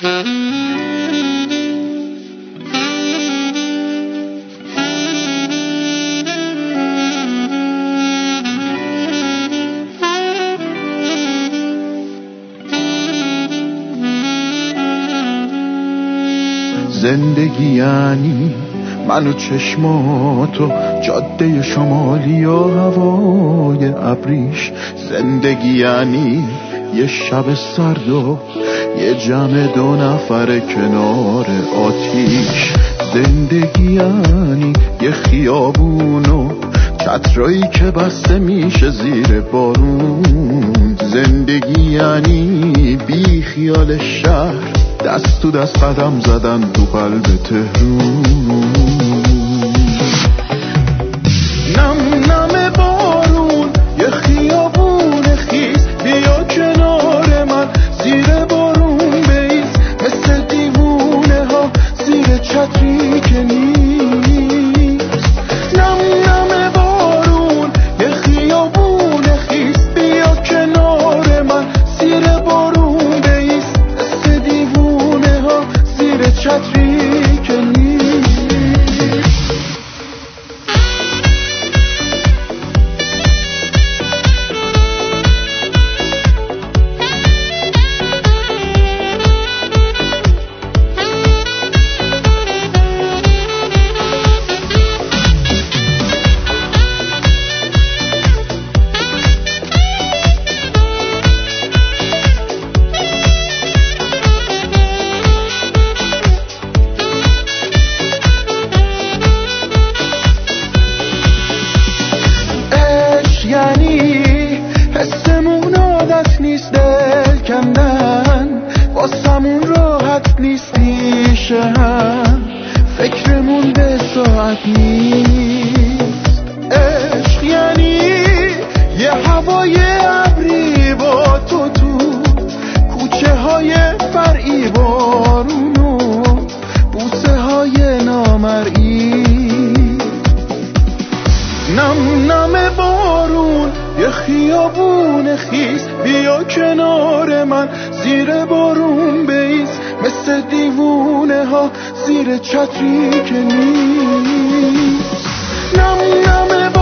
زندگی یعنی من و چشماتو، جاده شمالی و هوای ابریش. زندگی یعنی یه شب سرد و یه جمع 2 نفر کنار آتیش. زندگی یعنی یه خیابون و چترایی که بسته میشه زیر بارون. زندگی یعنی بی خیال شهر، دست تو دست قدم زدن تو قلب تهرون. نم نم بارون یه خیابون خیس، بیا کنار من زیر بارون بیس. مثل دیوونه ها زیر چتری که نیست. نم نم بارون یه خیابون خیس، بیا کنار من زیر بارون بیس. مثل دیوونه ها زیر چتری که نیست. یعنی حسمون عادت نیست، دل کندن واسمون راحت نیست. پیش هم فکرمون به ساعت نیست. عشق یعنی یه هوای ابری با تو کوچه های فرعی، بارون و بوسه های نامرئی. نم نم بارون یه خیابون خیس، بیا کنار من زیر بارون بیس. مثل دیوونه ها زیر چتری که نیست. نم نم